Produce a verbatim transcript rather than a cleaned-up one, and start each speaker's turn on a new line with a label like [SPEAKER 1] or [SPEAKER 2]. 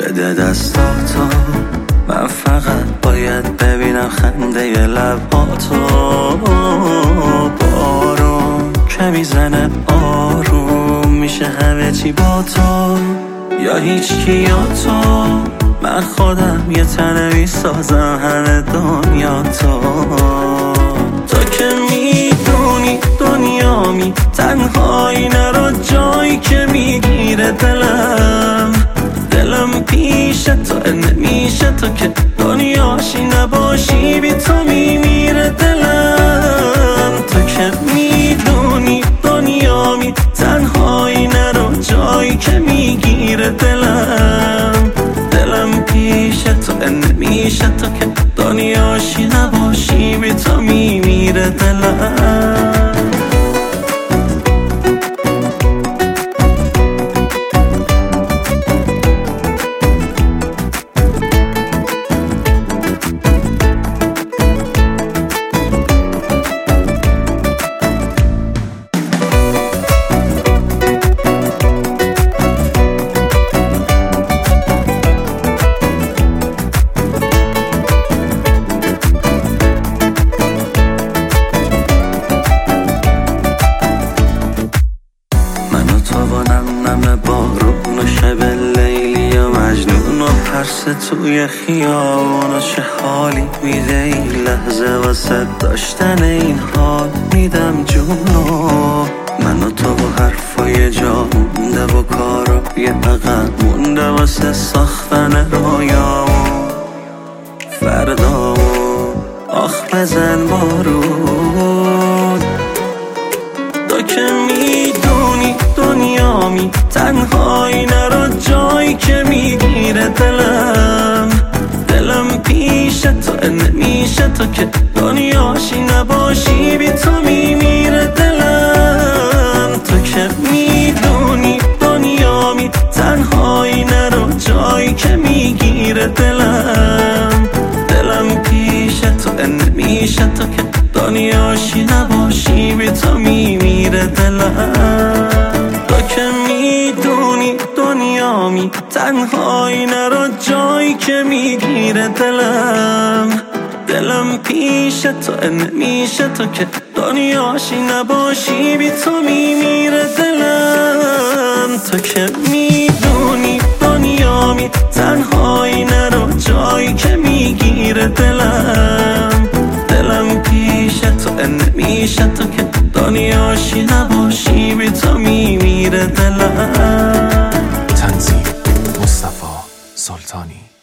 [SPEAKER 1] بده دستاتو، من فقط باید ببینم خنده لباتو. بارون که میزنه آروم میشه همه چی با تو، یا هیچ کی یا تو. من خودم یه تنه میسازم همه دنیا تو. تو که میدونی دنیامی، تنهایی نرو جایی که میگیره دلم. دلم پیش تو نمیشه تو که دنیاشی نباشی، بی تو میمیره دلم. تو که میدونی دنیامی، تنهایی نرو جایی که میگیره دلم. دلم پیش تو نمیشه تو که دنیاشی نباشی، بی تو میمیره دلم. بارون و شب لیلی و مجنون و پرس توی خیابون و چه حالی میده این لحظه واسه داشتن این حال. میدم جونو من و تو و حرفای جا مونده و کارا یه عقب مونده واسه ساختن رویامون. فردا آخ بزن بارون، تو که میدونی دنیامی، تنهایی نرو جایی که میگیره دلم. دلم پیش تو نمیشه تو که دنیاشی نباشی، بی تو میمیره دلم. تو که میدونی دنیامی، تنهایی نرو جایی که میگیره دلم. دلم پیش تو نمیشه تو که دنیاشی نباشی، بی تو میمیره دلم. تو که میدونی دنیامی، تنهایی نرو جایی که میگیره دلم. دلم پیش تو نمیشه تو که دنیاشی نباشی، بی تو میمیره دلم. تو که میدونی دنیامی، تنهایی نرو جایی که میگیره دلم. دلم پیش تو نمیشه تو که دنیاشی نباشی، بی تو میمیره دلم.
[SPEAKER 2] تنظیم مصطفی سلطانی.